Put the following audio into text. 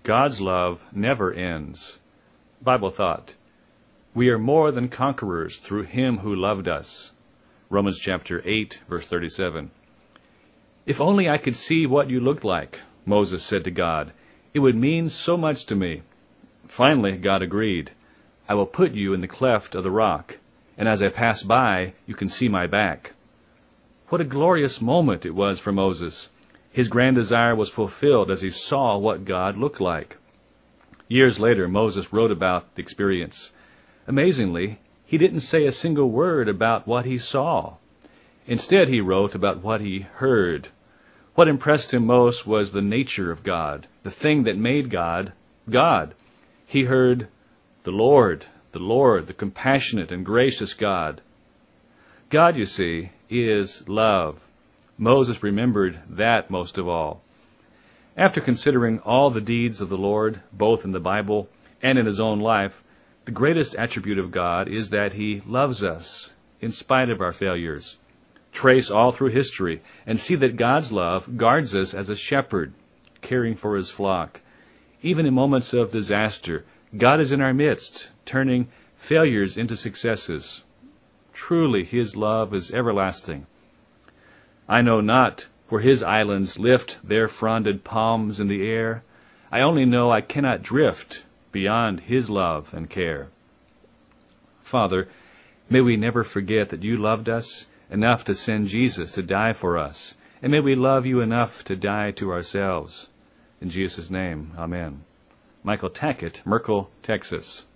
God's love never ends. Bible thought. We are more than conquerors through him who loved us. Romans chapter 8, verse 37. If only I could see what you looked like, Moses said to God. It would mean so much to me. Finally, God agreed. I will put you in the cleft of the rock, and as I pass by, you can see my back. What a glorious moment it was for Moses. His grand desire was fulfilled as he saw what God looked like. Years later, Moses wrote about the experience. Amazingly, he didn't say a single word about what he saw. Instead, he wrote about what he heard. What impressed him most was the nature of God, the thing that made God, God. He heard, the Lord, the compassionate and gracious God. God, you see, is love. Moses remembered that most of all. After considering all the deeds of the Lord, both in the Bible and in his own life, the greatest attribute of God is that he loves us in spite of our failures. Trace all through history and see that God's love guards us as a shepherd, caring for his flock. Even in moments of disaster, God is in our midst, turning failures into successes. Truly, his love is everlasting. I know not where his islands lift their fronded palms in the air. I only know I cannot drift beyond his love and care. Father, may we never forget that you loved us enough to send Jesus to die for us, and may we love you enough to die to ourselves. In Jesus' name, amen. Michael Tackett, Merkel, Texas.